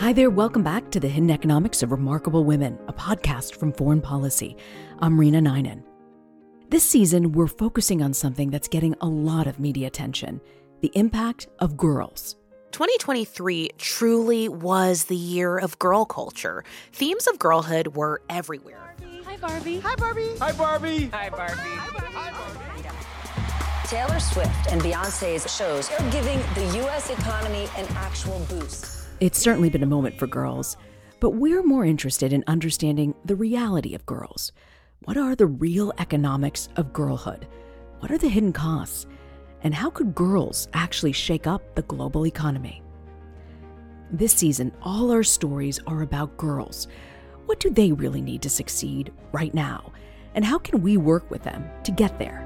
Hi there, welcome back to The Hidden Economics of Remarkable Women, a podcast from Foreign Policy. I'm Rena Ninan. This season, we're focusing on something that's getting a lot of media attention, the impact of girls. 2023 truly was the year of girl culture. Themes of girlhood were everywhere. Hi, Barbie. Hi, Barbie. Hi, Barbie. Hi, Barbie. Hi, Barbie. Taylor Swift and Beyonce's shows are giving the U.S. economy an actual boost. It's certainly been a moment for girls, but we're more interested in understanding the reality of girls. What are the real economics of girlhood? What are the hidden costs? And how could girls actually shake up the global economy? This season, all our stories are about girls. What do they really need to succeed right now? And how can we work with them to get there?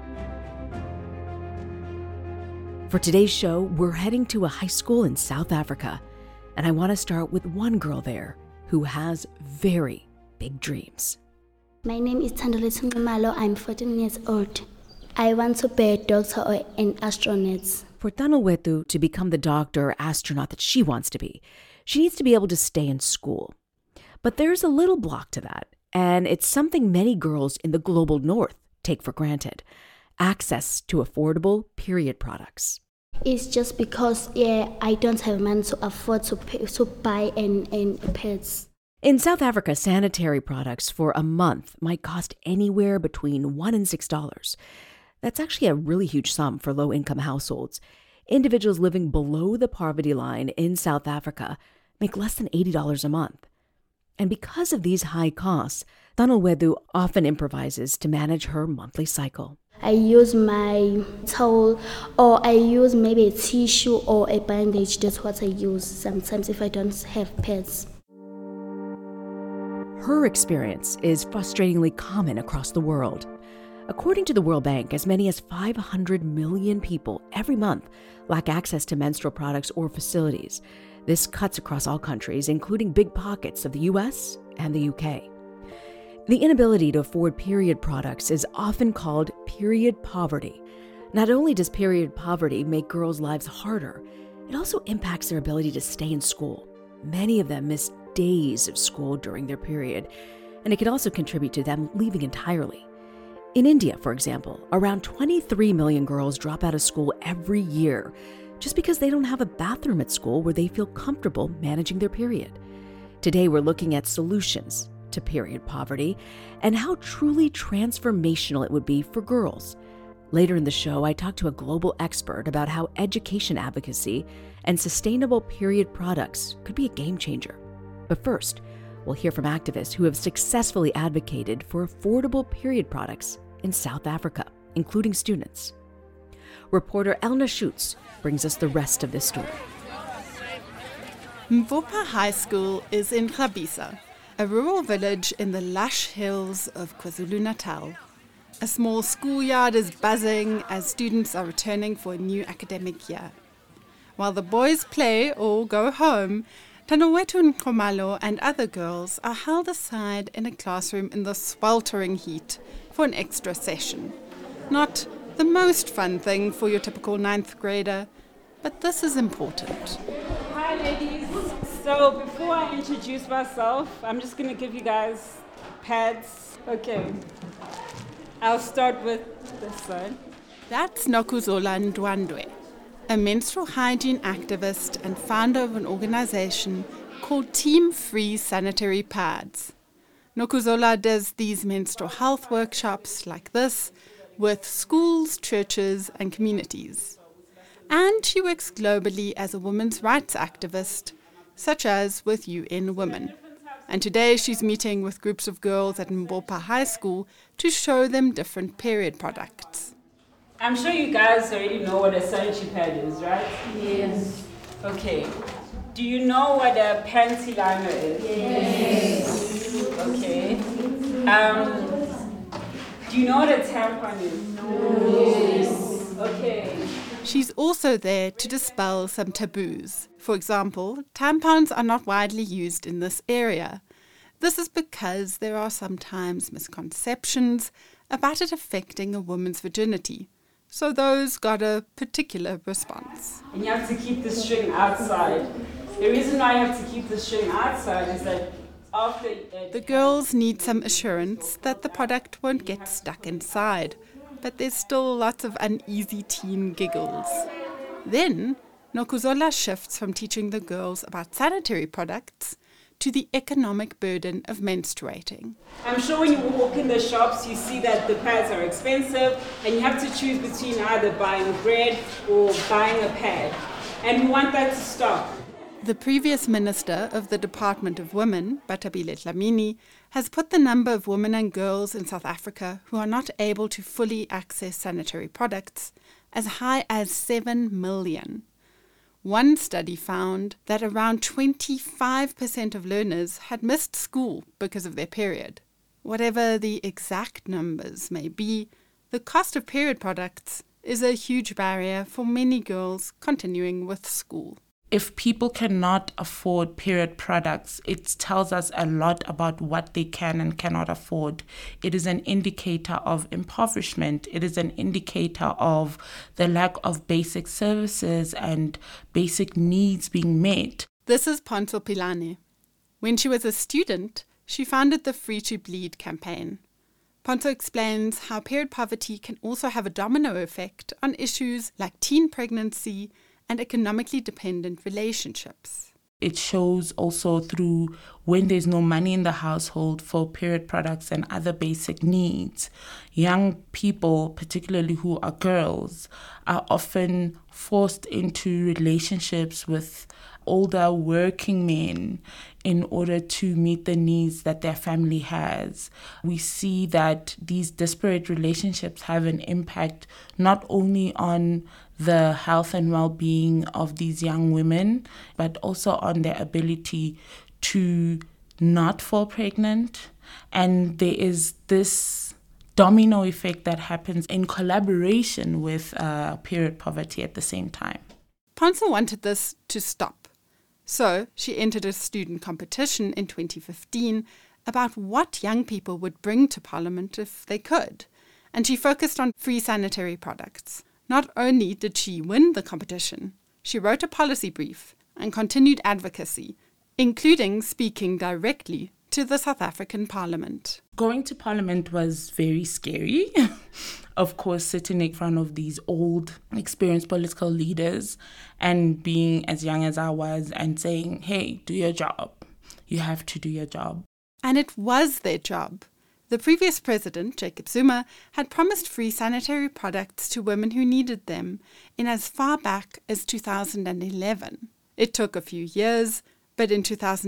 For today's show, we're heading to a high school in South Africa. And I want to start with one girl there who has very big dreams. My name is Thandoletse Nxumalo. I'm 14 years old. I want to be a doctor or an astronaut. For Thandoletse to become the doctor or astronaut that she wants to be, she needs to be able to stay in school. But there's a little block to that, and it's something many girls in the global north take for granted: access to affordable period products. It's just because, I don't have money to afford to buy and pets. In South Africa, sanitary products for a month might cost anywhere between $1 and $6. That's actually a really huge sum for low-income households. Individuals living below the poverty line in South Africa make less than $80 a month. And because of these high costs, Thandoletse often improvises to manage her monthly cycle. I use my towel, or I use maybe a tissue or a bandage. That's what I use sometimes if I don't have pets. Her experience is frustratingly common across the world. According to the World Bank, as many as 500 million people every month lack access to menstrual products or facilities. This cuts across all countries, including big pockets of the US and the UK. The inability to afford period products is often called period poverty. Not only does period poverty make girls' lives harder, it also impacts their ability to stay in school. Many of them miss days of school during their period, and it can also contribute to them leaving entirely. In India, for example, around 23 million girls drop out of school every year just because they don't have a bathroom at school where they feel comfortable managing their period. Today, we're looking at solutions to period poverty and how truly transformational it would be for girls. Later in the show, I talk to a global expert about how education advocacy and sustainable period products could be a game changer. But first, we'll hear from activists who have successfully advocated for affordable period products in South Africa, including students. Reporter Elna Schutz brings us the rest of this story. Mvopa High School is in Gqabisa, a rural village in the lush hills of KwaZulu-Natal. A small schoolyard is buzzing as students are returning for a new academic year. While the boys play or go home, Thandoletse Nxumalo and other girls are held aside in a classroom in the sweltering heat for an extra session. Not the most fun thing for your typical 9th grader, but this is important. Hi, ladies. So before I introduce myself, I'm just going to give you guys pads. Okay. I'll start with this side. That's Nokuzola Ndwandwe, a menstrual hygiene activist and founder of an organization called Team Free Sanitary Pads. Nokuzola does these menstrual health workshops like this with schools, churches, and communities. And she works globally as a women's rights activist, such as with UN Women. And today she's meeting with groups of girls at Mvopa High School to show them different period products. I'm sure you guys already know what a sanitary pad is, right? Yes. Okay. Do you know what a panty liner is? Yes. Okay. Do you know what a tampon is? No. Yes. Okay. She's also there to dispel some taboos. For example, tampons are not widely used in this area. This is because there are sometimes misconceptions about it affecting a woman's virginity. So those got a particular response. And you have to keep the string outside. The reason why I have to keep this string outside is that after... The girls need some assurance that the product won't get stuck inside, but there's still lots of uneasy teen giggles. Then, Nokuzola shifts from teaching the girls about sanitary products to the economic burden of menstruating. I'm sure when you walk in the shops, you see that the pads are expensive and you have to choose between either buying bread or buying a pad. And we want that to stop. The previous Minister of the Department of Women, Batabile Dlamini, has put the number of women and girls in South Africa who are not able to fully access sanitary products as high as 7 million. One study found that around 25% of learners had missed school because of their period. Whatever the exact numbers may be, the cost of period products is a huge barrier for many girls continuing with school. If people cannot afford period products, it tells us a lot about what they can and cannot afford. It is an indicator of impoverishment. It is an indicator of the lack of basic services and basic needs being met. This is Ponzo Pilane. When she was a student, she founded the Free to Bleed campaign. Ponzo explains how period poverty can also have a domino effect on issues like teen pregnancy and economically dependent relationships. It shows also through when there's no money in the household for period products and other basic needs. Young people, particularly who are girls, are often forced into relationships with older working men in order to meet the needs that their family has. We see that these disparate relationships have an impact not only on the health and well-being of these young women, but also on their ability to not fall pregnant. And there is this domino effect that happens in collaboration with period poverty at the same time. Ponzo wanted this to stop. So she entered a student competition in 2015 about what young people would bring to Parliament if they could. And she focused on free sanitary products. Not only did she win the competition, she wrote a policy brief and continued advocacy, including speaking directly to the South African Parliament. Going to Parliament was very scary. Of course, sitting in front of these old, experienced political leaders and being as young as I was and saying, hey, do your job. You have to do your job. And it was their job. The previous president, Jacob Zuma, had promised free sanitary products to women who needed them in as far back as 2011. It took a few years, but in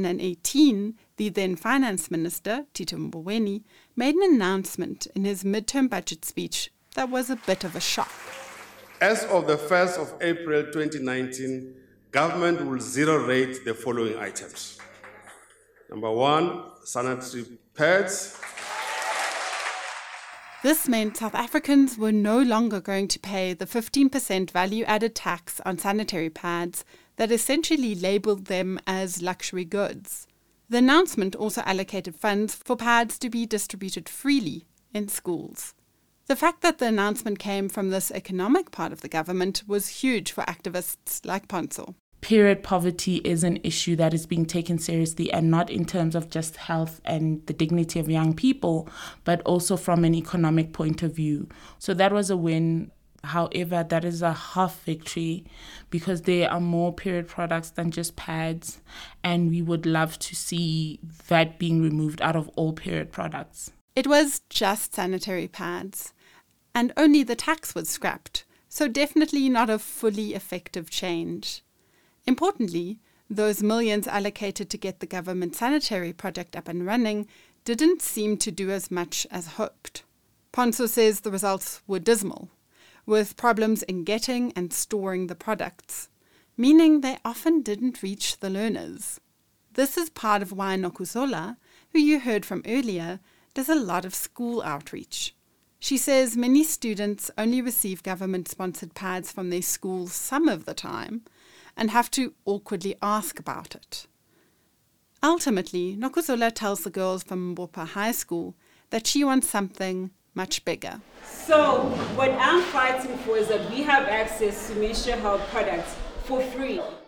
2018, the then Finance Minister, Tito Mboweni, made an announcement in his midterm budget speech that was a bit of a shock. As of the 1st of April 2019, government will zero rate the following items. Number 1, sanitary pads. This meant South Africans were no longer going to pay the 15% value-added tax on sanitary pads that essentially labelled them as luxury goods. The announcement also allocated funds for pads to be distributed freely in schools. The fact that the announcement came from this economic part of the government was huge for activists like Ponzo. Period poverty is an issue that is being taken seriously, and not in terms of just health and the dignity of young people, but also from an economic point of view. So that was a win. However, that is a half victory because there are more period products than just pads, and we would love to see that being removed out of all period products. It was just sanitary pads, and only the tax was scrapped, so definitely not a fully effective change. Importantly, those millions allocated to get the government sanitary project up and running didn't seem to do as much as hoped. Ponzo says the results were dismal, with problems in getting and storing the products, meaning they often didn't reach the learners. This is part of why Nokuzola, who you heard from earlier, does a lot of school outreach. She says many students only receive government-sponsored pads from their schools some of the time, and have to awkwardly ask about it. Ultimately, Nokuzola tells the girls from Mbopa High School that she wants something much bigger. So what I'm fighting for is that we have access to menstrual health products for free.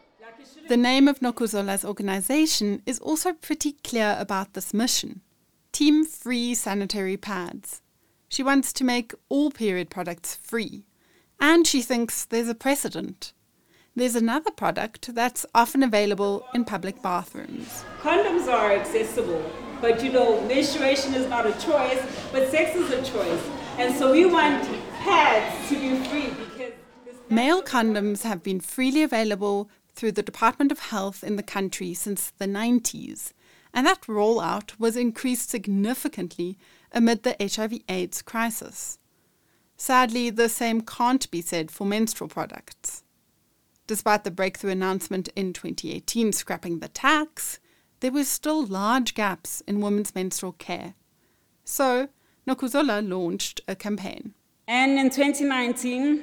The name of Nokuzola's organization is also pretty clear about this mission: Team Free Sanitary Pads. She wants to make all period products free, and she thinks there's a precedent. There's another product that's often available in public bathrooms. Condoms are accessible, but menstruation is not a choice, but sex is a choice. And so we want pads to be free because male condoms have been freely available through the Department of Health in the country since the 90s, and that rollout was increased significantly amid the HIV/AIDS crisis. Sadly, the same can't be said for menstrual products. Despite the breakthrough announcement in 2018 scrapping the tax, there were still large gaps in women's menstrual care. So, Nokuzola launched a campaign. And in 2019,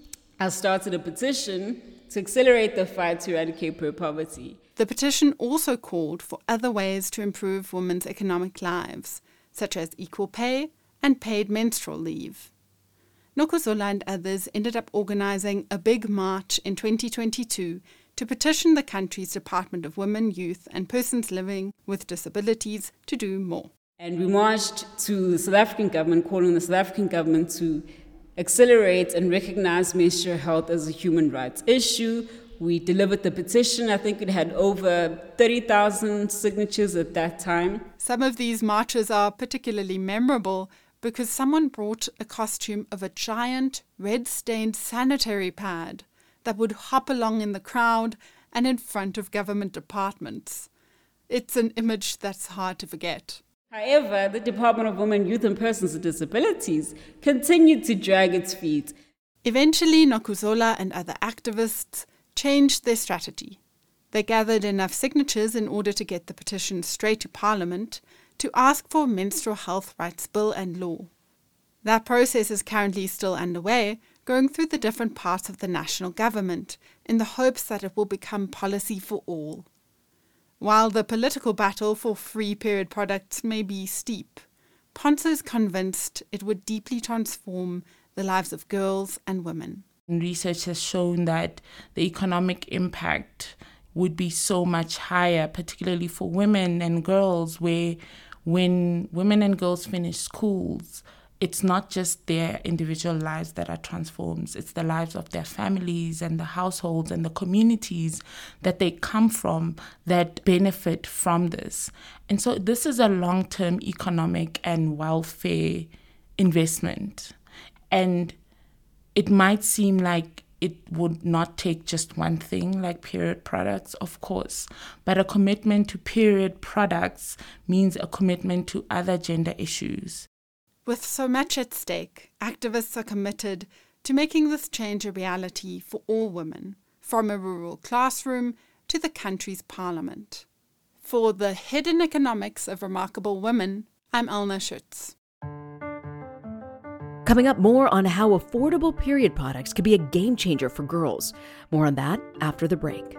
I started a petition to accelerate the fight to eradicate period poverty. The petition also called for other ways to improve women's economic lives, such as equal pay and paid menstrual leave. Nokuzola and others ended up organizing a big march in 2022 to petition the country's Department of Women, Youth and Persons Living with Disabilities to do more. And we marched to the South African government, calling on the South African government to accelerate and recognize menstrual health as a human rights issue. We delivered the petition. I think it had over 30,000 signatures at that time. Some of these marches are particularly memorable because someone brought a costume of a giant red-stained sanitary pad that would hop along in the crowd and in front of government departments. It's an image that's hard to forget. However, the Department of Women, Youth and Persons with Disabilities continued to drag its feet. Eventually, Nokuzola and other activists changed their strategy. They gathered enough signatures in order to get the petition straight to Parliament to ask for a menstrual health rights bill and law. That process is currently still underway, going through the different parts of the national government in the hopes that it will become policy for all. While the political battle for free period products may be steep, Ponzo is convinced it would deeply transform the lives of girls and women. Research has shown that the economic impact would be so much higher, particularly for women and girls, where when women and girls finish schools, it's not just their individual lives that are transformed, it's the lives of their families and the households and the communities that they come from that benefit from this. And so this is a long-term economic and welfare investment. And it might seem like it would not take just one thing, like period products, of course, but a commitment to period products means a commitment to other gender issues. With so much at stake, activists are committed to making this change a reality for all women, from a rural classroom to the country's parliament. For the Hidden Economics of Remarkable Women, I'm Elna Schutz. Coming up, more on how affordable period products could be a game changer for girls. More on that after the break.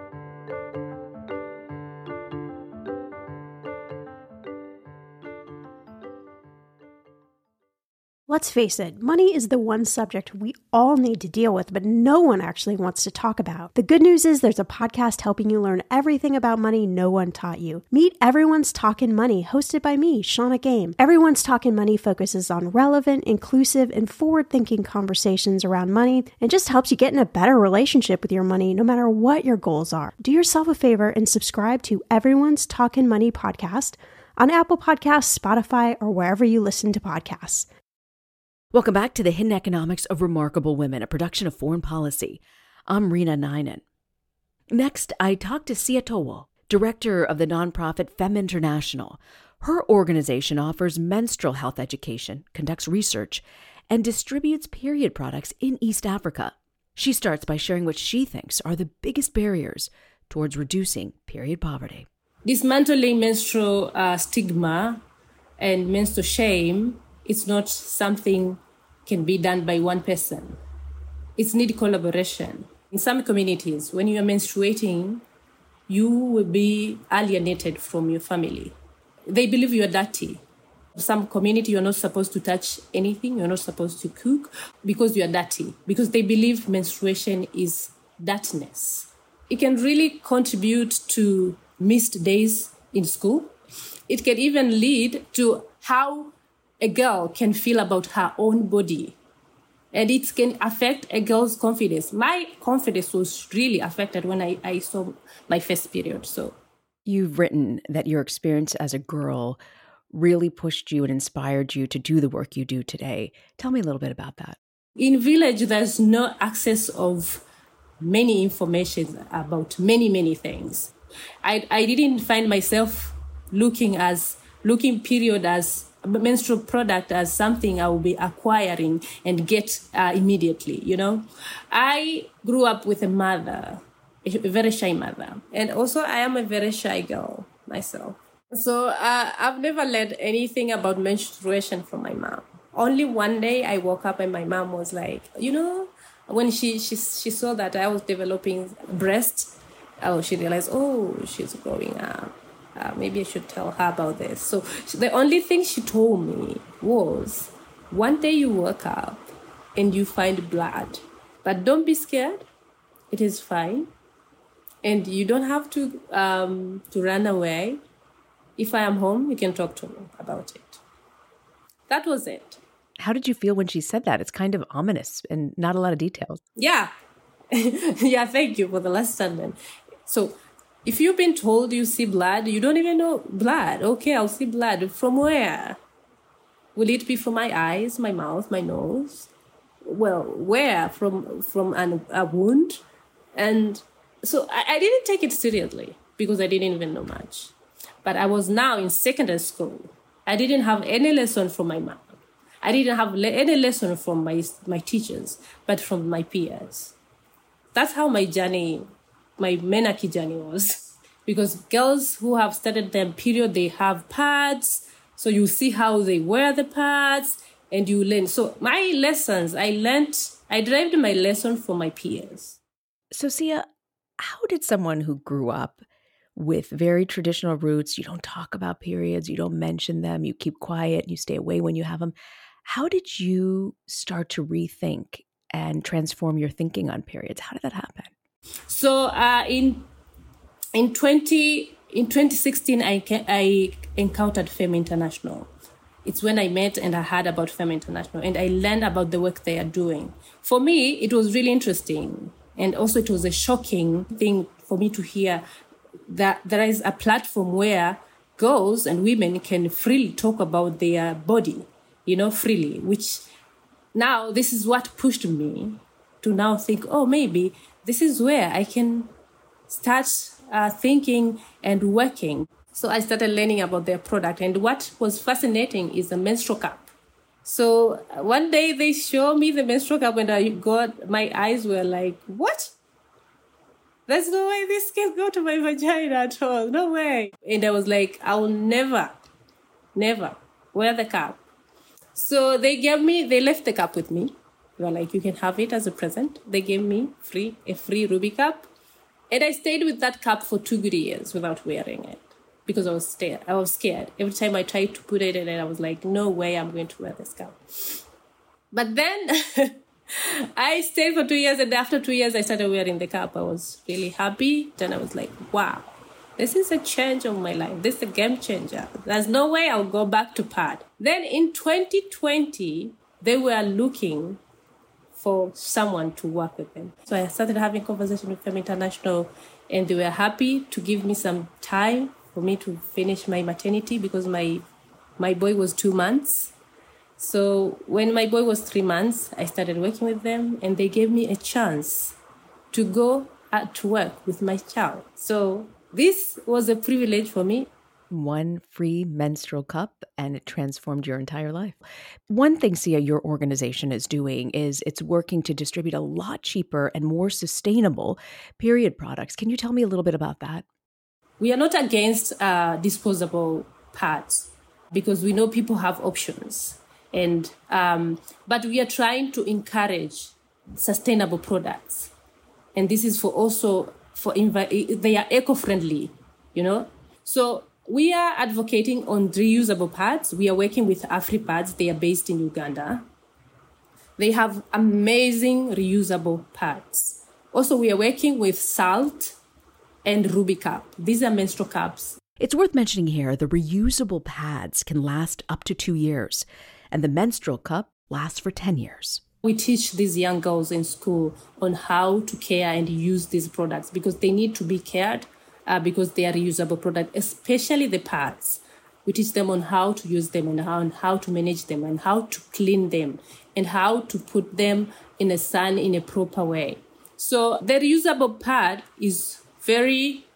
Let's face it, money is the one subject we all need to deal with, but no one actually wants to talk about. The good news is there's a podcast helping you learn everything about money no one taught you. Meet Everyone's Talkin' Money, hosted by me, Shauna Game. Everyone's Talkin' Money focuses on relevant, inclusive, and forward-thinking conversations around money and just helps you get in a better relationship with your money no matter what your goals are. Do yourself a favor and subscribe to Everyone's Talkin' Money podcast on Apple Podcasts, Spotify, or wherever you listen to podcasts. Welcome back to the Hidden Economics of Remarkable Women, a production of Foreign Policy. I'm Rena Nainan. Next, I talked to Sia Towo, director of the nonprofit Femme International. Her organization offers menstrual health education, conducts research, and distributes period products in East Africa. She starts by sharing what she thinks are the biggest barriers towards reducing period poverty. Dismantling menstrual stigma and menstrual shame, it's not something can be done by one person. It's need collaboration. In some communities, when you are menstruating, you will be alienated from your family. They believe you are dirty. Some community, you're not supposed to touch anything. You're not supposed to cook because you are dirty. Because they believe menstruation is dirtiness. it can really contribute to missed days in school. It can even lead to how a girl can feel about her own body. And it can affect a girl's confidence. My confidence was really affected when I saw my first period. So you've written that your experience as a girl really pushed you and inspired you to do the work you do today. Tell me a little bit about that. In village, there's no access of many information about many things. I didn't find myself looking period as menstrual product as something I will be acquiring and get immediately, you know. I grew up with a mother, a very shy mother. And also I am a very shy girl myself. So I've never learned anything about menstruation from my mom. Only one day I woke up and my mom was like, you know, when she saw that I was developing breast, she realized, she's growing up. Maybe I should tell her about this. So the only thing she told me was, one day you wake up and you find blood, but don't be scared. It is fine. And you don't have to run away. If I am home, you can talk to me about it. That was it. How did you feel when she said that? It's kind of ominous and not a lot of details. Yeah. Yeah, thank you for the last statement. So if you've been told you see blood, you don't even know blood. Okay, I'll see blood. From where? Will it be from my eyes, my mouth, my nose? Well, where? From a wound? And so I didn't take it seriously because I didn't even know much. But I was now in secondary school. I didn't have any lesson from my mom. I didn't have any lesson from my teachers, but from my peers. That's how my menarche journey was. Because girls who have started their period, they have pads. So you see how they wear the pads and you learn. So my lessons, I derived my lesson from my peers. So Sia, how did someone who grew up with very traditional roots, you don't talk about periods, you don't mention them, you keep quiet, you stay away when you have them, how did you start to rethink and transform your thinking on periods? How did that happen? So in 2016, I encountered FEM International. It's when I met and I heard about FEM International and I learned about the work they are doing. For me, it was really interesting. And also it was a shocking thing for me to hear that there is a platform where girls and women can freely talk about their body, freely, which now this is what pushed me to now think, maybe this is where I can start thinking and working. So I started learning about their product. And what was fascinating is the menstrual cup. So one day they showed me the menstrual cup and my eyes were like, what? There's no way this can go to my vagina at all. No way. And I was like, I will never wear the cup. So they left the cup with me. They were like, you can have it as a present. They gave me a free Ruby cup. And I stayed with that cup for 2 good years without wearing it because I was scared. Every time I tried to put it in, I was like, no way I'm going to wear this cup. But then I stayed for 2 years, and after 2 years, I started wearing the cup. I was really happy. Then I was like, wow, this is a change of my life. This is a game changer. There's no way I'll go back to pad. Then in 2020, they were looking for someone to work with them. So I started having conversation with FEM International, and they were happy to give me some time for me to finish my maternity because my boy was 2 months. So when my boy was 3 months, I started working with them, and they gave me a chance to go to work with my child. So this was a privilege for me. One free menstrual cup, and it transformed your entire life. One thing, Sia, your organization is doing is it's working to distribute a lot cheaper and more sustainable period products. Can you tell me a little bit about that? We are not against disposable pads because we know people have options. And but we are trying to encourage sustainable products, and this is they are eco-friendly, So we are advocating on reusable pads. We are working with AfriPads. They are based in Uganda. They have amazing reusable pads. Also, we are working with SALT. and Ruby Cup. These are menstrual cups. It's worth mentioning here the reusable pads can last up to 2 years, and the menstrual cup lasts for 10 years. We teach these young girls in school on how to care and use these products because they need to be cared because they are reusable products, especially the pads. We teach them on how to use them and how to manage them and how to clean them and how to put them in the sun in a proper way. So the reusable pad is very,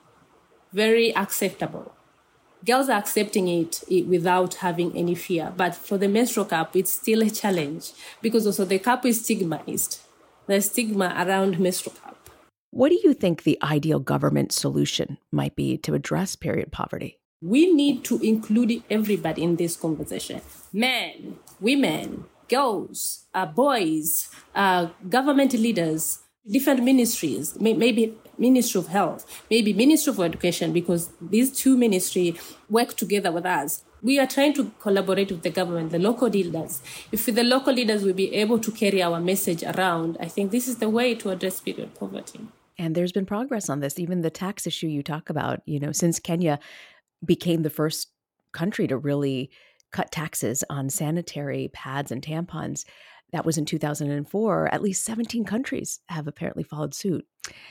very acceptable. Girls are accepting it without having any fear. But for the menstrual cup, it's still a challenge because also the cup is stigmatized. There's stigma around menstrual cup. What do you think the ideal government solution might be to address period poverty? We need to include everybody in this conversation. Men, women, girls, boys, government leaders, different ministries, maybe Ministry of Health, maybe Ministry of Education, because these two ministries work together with us. We are trying to collaborate with the government, the local leaders. If the local leaders will be able to carry our message around, I think this is the way to address period poverty. And there's been progress on this. Even the tax issue you talk about, since Kenya became the first country to really cut taxes on sanitary pads and tampons. That was in 2004. At least 17 countries have apparently followed suit.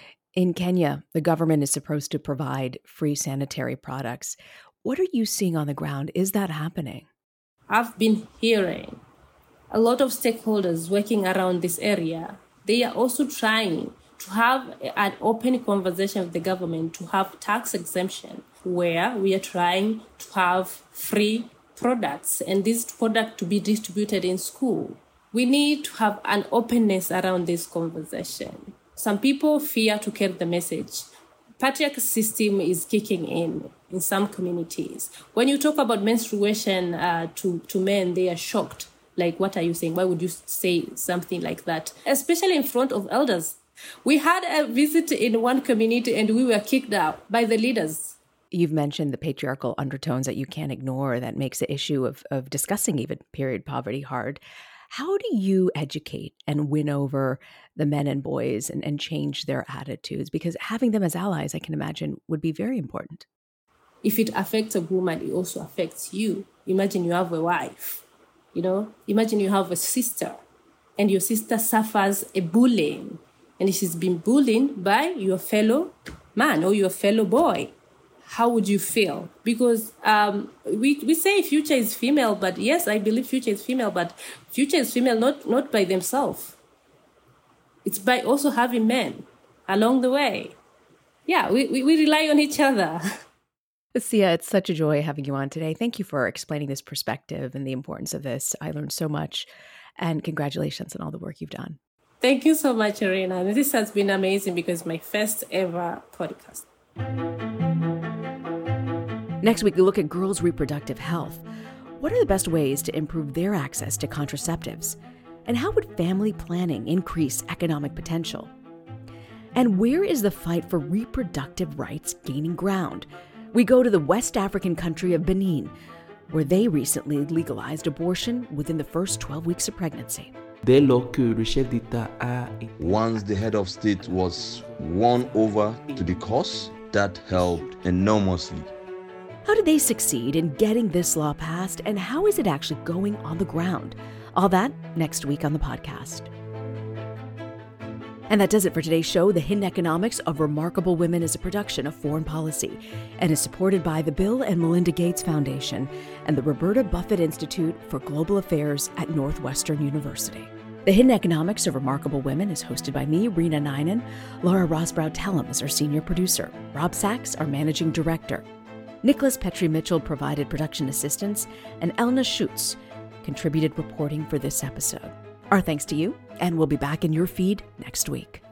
In Kenya, the government is supposed to provide free sanitary products. What are you seeing on the ground? Is that happening? I've been hearing a lot of stakeholders working around this area. They are also trying to have an open conversation with the government to have tax exemption where we are trying to have free products and these products to be distributed in school. We need to have an openness around this conversation. Some people fear to carry the message. Patriarchal system is kicking in some communities. When you talk about menstruation to men, they are shocked. Like, what are you saying? Why would you say something like that? Especially in front of elders. We had a visit in one community and we were kicked out by the leaders. You've mentioned the patriarchal undertones that you can't ignore that makes the issue of discussing even period poverty hard. How do you educate and win over the men and boys and change their attitudes? Because having them as allies, I can imagine, would be very important. If it affects a woman, it also affects you. Imagine you have a wife, Imagine you have a sister and your sister suffers a bullying and she's been bullied by your fellow man or your fellow boy. How would you feel? Because we say future is female, but yes, I believe future is female, but future is female not by themselves. It's by also having men along the way. Yeah, we rely on each other. Sia, it's such a joy having you on today. Thank you for explaining this perspective and the importance of this. I learned so much, and congratulations on all the work you've done. Thank you so much, Irina. This has been amazing because my first ever podcast. Next week, we look at girls' reproductive health. What are the best ways to improve their access to contraceptives? And how would family planning increase economic potential? And where is the fight for reproductive rights gaining ground? We go to the West African country of Benin, where they recently legalized abortion within the first 12 weeks of pregnancy. Once the head of state was won over to the cause, that helped enormously. How did they succeed in getting this law passed, and how is it actually going on the ground? All that next week on the podcast. And that does it for today's show. The Hidden Economics of Remarkable Women is a production of Foreign Policy and is supported by the Bill and Melinda Gates Foundation and the Roberta Buffett Institute for Global Affairs at Northwestern University. The Hidden Economics of Remarkable Women is hosted by me, Rena Nainan. Laura Rosbrow-Tellem is our senior producer. Rob Sachs, our managing director. Nicholas Petrie-Mitchell provided production assistance, and Elna Schutz contributed reporting for this episode. Our thanks to you, and we'll be back in your feed next week.